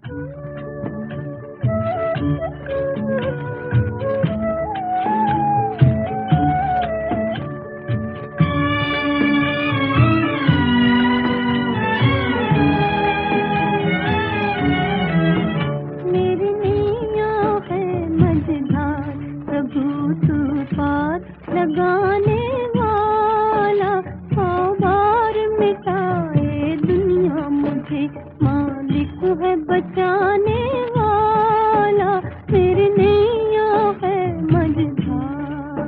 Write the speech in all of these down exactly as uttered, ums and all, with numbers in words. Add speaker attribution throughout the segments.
Speaker 1: लगाने वाला बार मिटाए दुनिया मुझे मालिक है बचाने वाला मेरी नैया है मझधार।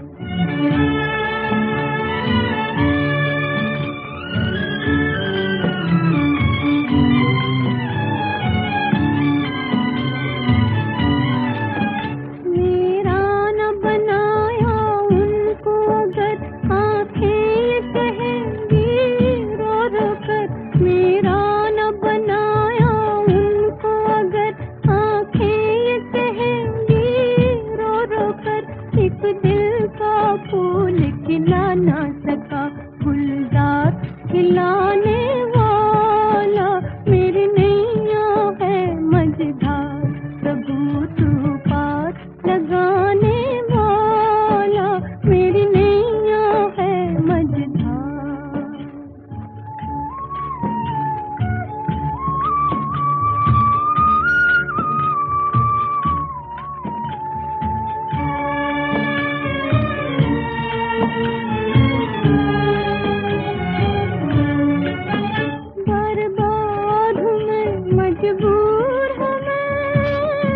Speaker 1: मेरा न बनाया उनको अगर आँखें कहेंगी रो रो कर, मेरा न बनाया उनको अगर आँखें कहेंगी रो रो कर, एक दिल का फूल खिला ना सका गुलजार खिलाने वाला मेरी नैया है मझधार। प्रभु तू पार लगाने वाला मेरी नैया है मझधार। बर्बाद हूँ मैं, मजबूर हूँ मैं,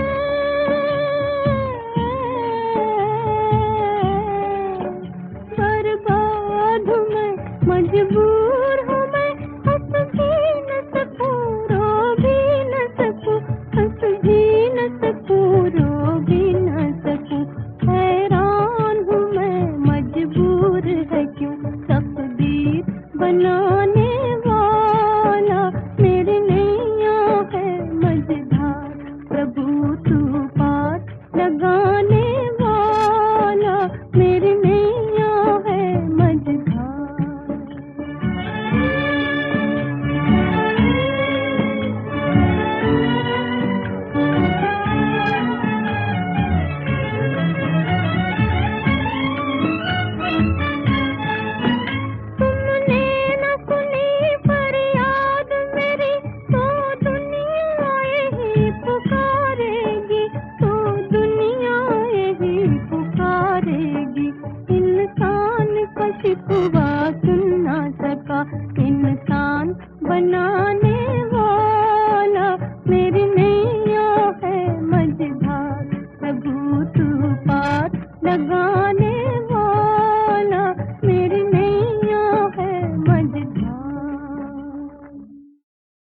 Speaker 1: बर्बाद हूँ मैं, मजबूर हूँ मैं, हंस भी न सकूँ रो भी न सकूँ, हंस भी न सकूँ रो भी न सकूँ। हैरान हूँ मैं मजबूर है क्यों तकदीर बनाने वाला मेरी नैया है मझधार। प्रभु तू पार लगाने वाला मेरी नैया है मझधार। तुमने न सुनी फरियाद मेरी तो दुनिया यही पुकारेगी, तो दुनिया यही पुकारेगी। इंसान का शिकवा सुन ना सका इंसान बनाने वाला मेरी नैया है मझधार। प्रभु तू पार लगा